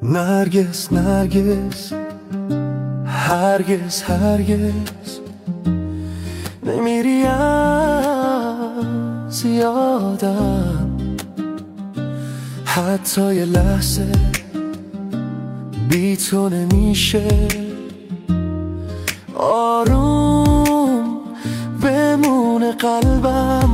نرگس نرگس، هرگز هرگز نمیری از یادم. حتی یه لحظه بی تو نمیشه آروم بمونه قلبم.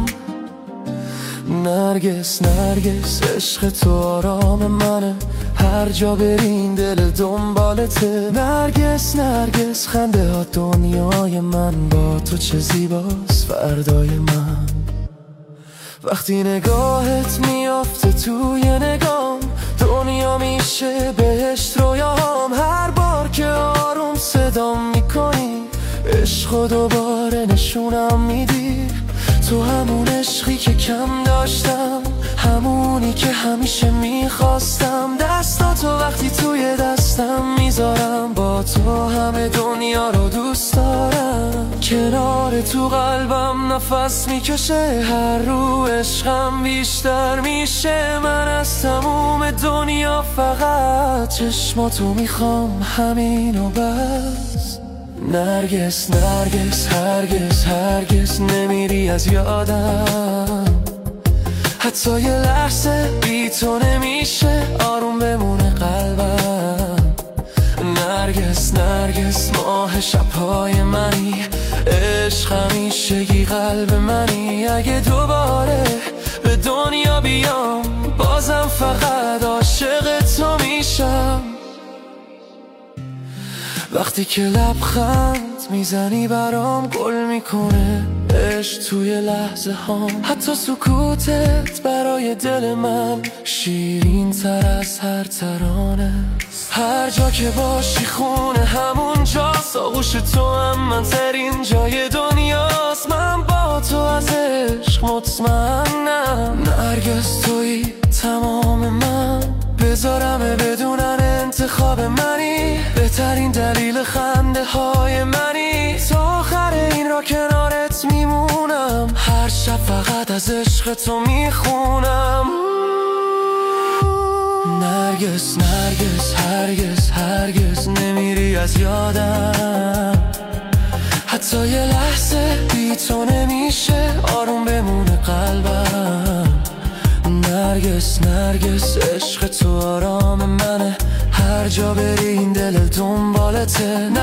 نرگس نرگس، عشق تو آرام منه، هر جا برین دل دنبالته. نرگس نرگس، خنده ها دنیای من، با تو چه زیباست فردای من. وقتی نگاهت میافته توی نگام، دنیا میشه بهشت رویام. هر بار که آروم صدام میکنی، عشق دوباره نشونم میدی. تو همون عشقی که کم داشتم، همونی که همیشه میخواستم. دستاتو وقتی توی دستم میذارم، با تو همه دنیا رو دوست دارم. کنار تو قلبم نفس میکشه، هر رو عشقم بیشتر میشه. من از تموم دنیا فقط چشماتو میخوام، همین و بس. نرگس نرگس، هرگز هرگز نمیری از یادم. حتی یه لحظه بی تو نمیشه آروم بمونه قلبم. نرگس نرگس، ماه شبهای منی، عشق همیشگی قلب منی. اگه دوباره به دنیا بیام، بازم فقط عاشق تو میشم. وقتی که لبخند میزنی برام، گل میکنه عشق توی لحظه هام. حتی سکوتت برای دل من شیرین تر از هر ترانه. هر جا که باشی خونه همون جاست، آغوش تو هم من ترین جای دنیاست. من با تو از عشق مطمئنم. نرگس توی تمام من، بذارمه بدونن انتخاب منی. بهترین دلیل خنده های منی، تا آخر این را کنارت میمونم. هر شب فقط از عشق تو میخونم. نرگس نرگس، هرگز هرگز نمیری از یادم. حتی یه لحظه بی تو نمیشه آروم بمونه قلبم. نرگس نرگس، عشق تو آرام منه، هر جا بری این دل دنبالته.